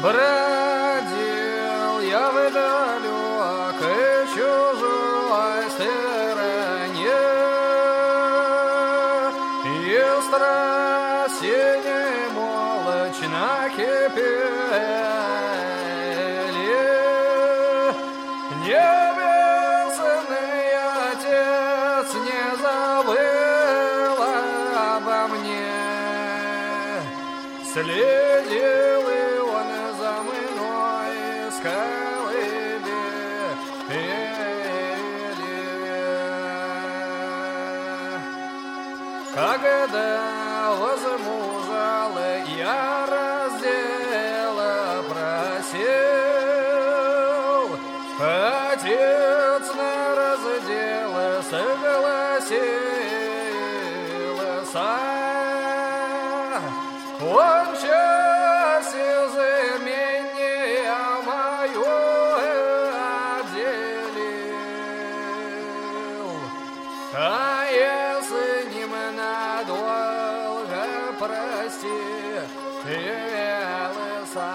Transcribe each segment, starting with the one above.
Бродил я вдалек и чужой стороне, и страсти немолчно кипели. Небесный Отец не забыл обо мне, следил и он за мной с колыбели. Когда возмужал я раздел просил, Отец на раздел согласился. Он часть из имения мою отделил, а я с ним надолго простился.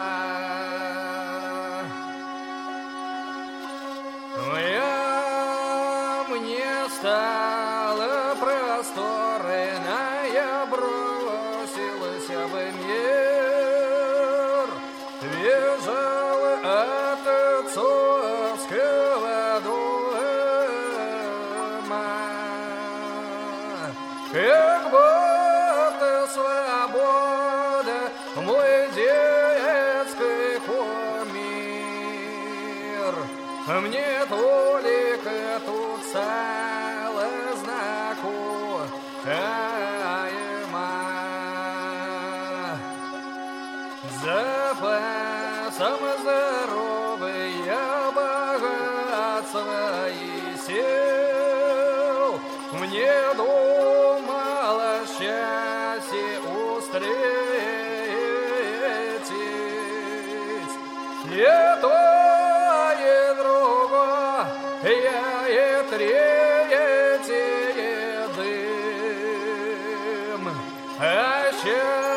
Мне стало просторно, я бросился в мир, бежал от отцовского дома, как будто свобода мой детский кумир. Мне только тут стало знакома. Запасом здоровья, богатства и сил мне думало счастье устретить. Не то и другое, я и третье дым, а счастье